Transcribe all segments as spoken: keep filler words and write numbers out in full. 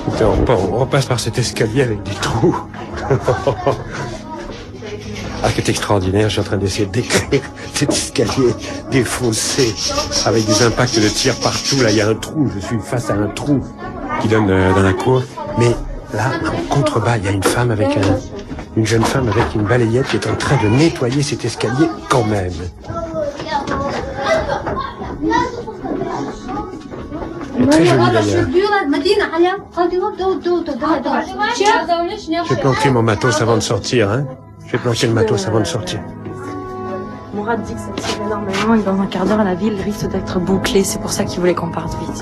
On, on repasse par cet escalier avec des trous. Ah, c'est extraordinaire, je suis en train d'essayer de décrire cet escalier défoncé, avec des impacts de tir partout. Là, il y a un trou, je suis face à un trou qui donne euh, dans la cour. Mais là, en contrebas, il y a une femme avec un, une jeune femme avec une balayette qui est en train de nettoyer cet escalier quand même. Elle est très jolie d'ailleurs. J'ai planqué mon matos avant de sortir, hein. J'ai planqué le matos avant de sortir. Mourad dit que ça tire énormément et que dans un quart d'heure, la ville risque d'être bouclée. C'est pour ça qu'il voulait qu'on parte vite.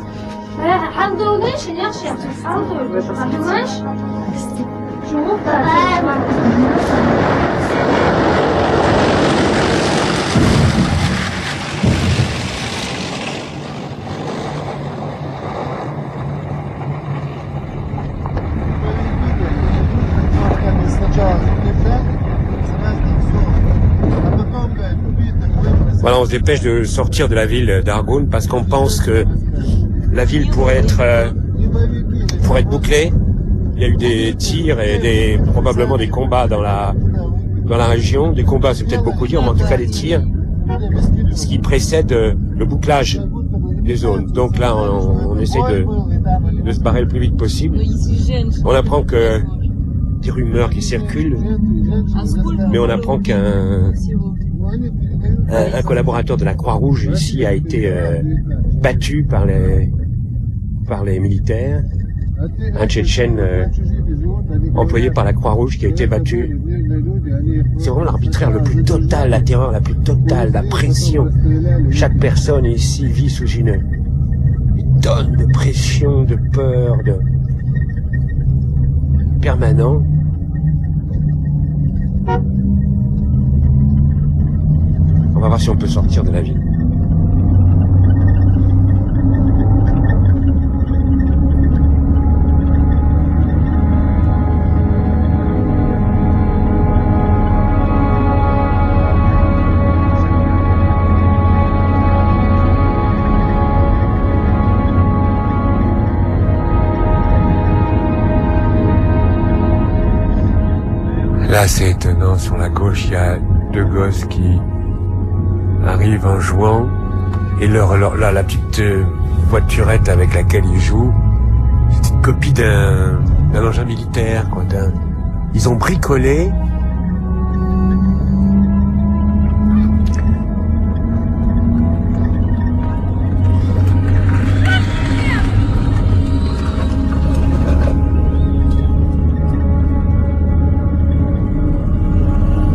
Voilà, on se dépêche de sortir de la ville d'Argoun parce qu'on pense que la ville pourrait être euh, pourrait être bouclée. Il y a eu des tirs et des probablement des combats dans la dans la région. Des combats, c'est peut-être beaucoup dire, mais en tout cas des tirs, ce qui précède euh, le bouclage des zones. Donc là, on, on essaie de, de se barrer le plus vite possible. On apprend que des rumeurs qui circulent, mais on apprend qu'un un, un collaborateur de la Croix-Rouge ici a été euh, battu par les par les militaires, un Tchétchène euh, employé par la Croix-Rouge qui a été battu. C'est vraiment l'arbitraire le plus total, la terreur la plus totale, la pression. Chaque personne ici vit sous une, une tonne de pression, de peur, de permanent. On va voir si on peut sortir de la ville. Là, c'est étonnant. Sur la gauche, il y a deux gosses qui arrivent en jouant. Et leur, leur, là, la petite euh, voiturette avec laquelle ils jouent, c'est une copie d'un, d'un engin militaire, quoi. D'un, ils ont bricolé.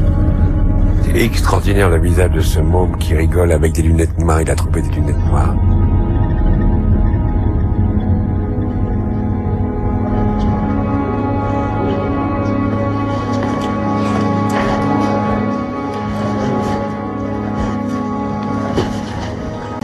Extraordinaire le visage de ce môme qui rigole avec des lunettes noires. Il a trouvé des lunettes noires.